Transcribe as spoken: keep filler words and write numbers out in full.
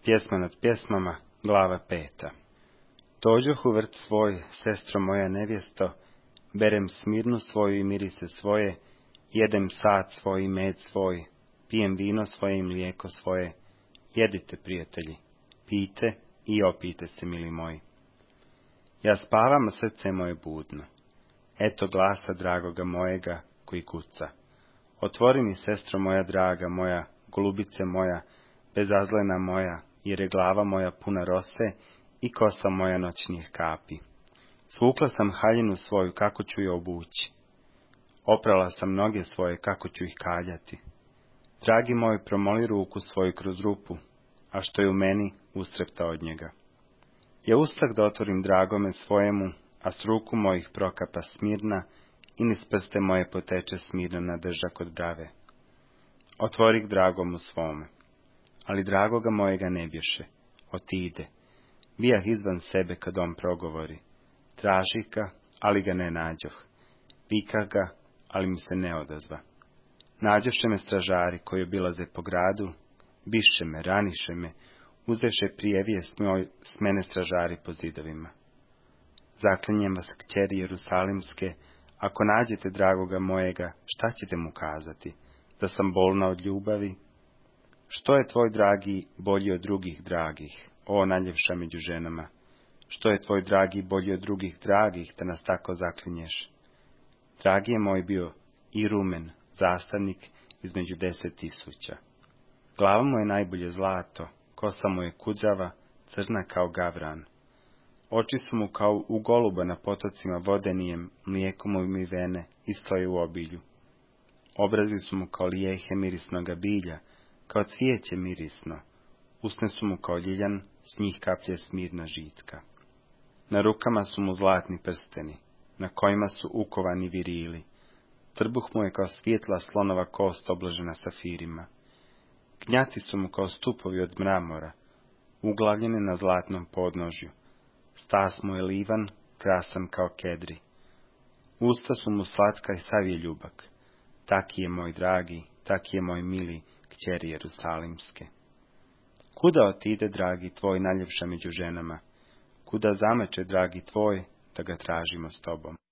Pjesma nad pjesmama, glava peta. Dođoh u vrt svoj, sestro moja nevjesto, berem smirnu svoju i mirise svoje, jedem sad svoj i med svoj, pijem vino svoje i mlijeko svoje. Jedite, prijatelji, pijte i opijte se, mili moji. Ja spavam, a srce moje budno. Eto glasa dragoga mojega koji kuca. Otvori mi, sestro moja draga moja, golubice moja, bezazlena moja, jer je glava moja puna rose i kosa moja noćnih kapi. Svukla sam haljinu svoju, kako ću je obući. Oprala sam noge svoje, kako ću ih kaljati. Dragi moj, promoli ruku svoju kroz rupu, a što je u meni, ustrepta od njega. Ja ustah da otvorim dragome svojemu, a s ruku mojih prokapa smirna, i niz prste moje poteče smirna drža kod brave. Otvorih dragomu svome, ali dragoga mojega ne bješe, otide. Bijah izvan sebe kad on progovori. Tražih ga, ali ga ne nađoh. Vikah ga, ali mi se ne odazva. Nađoše me stražari koji obilaze po gradu, biše me, raniše me, uzeše prije vijest moj s mene stražari po zidovima. Zaklinjem vas, kćeri Jerusalimske, ako nađete dragoga mojega, šta ćete mu kazati? Da sam bolna od ljubavi? Što je tvoj dragi bolji od drugih dragih, o najljepša među ženama? Što je tvoj dragi bolji od drugih dragih, da nas tako zaklinješ? Dragi je moj bio i rumen, zastavnik između deset tisuća. Glava mu je najbolje zlato, kosa mu je kudrava, crna kao gavran. Oči su mu kao u goluba na potocima vodenijem, mlijekom umivene i stoje u obilju. Obrazi su mu kao lijehe mirisnoga bilja, kao cvijeće mirisno. Usne su mu kao ljiljan, s njih kaplje smirna žitka. Na rukama su mu zlatni prsteni, na kojima su ukovani virili. Trbuh mu je kao svjetla slonova kost obložena safirima. Gnjati su mu kao stupovi od mramora, uglavljene na zlatnom podnožju. Stas mu je livan, krasan kao kedri. Usta su mu slatka i sav je ljubak. Taki je moj dragi, taki je moj mili, kćeri Jerusalimske. Kuda otide, dragi tvoj, najljepša među ženama? Kuda zameće, dragi tvoj, da ga tražimo s tobom?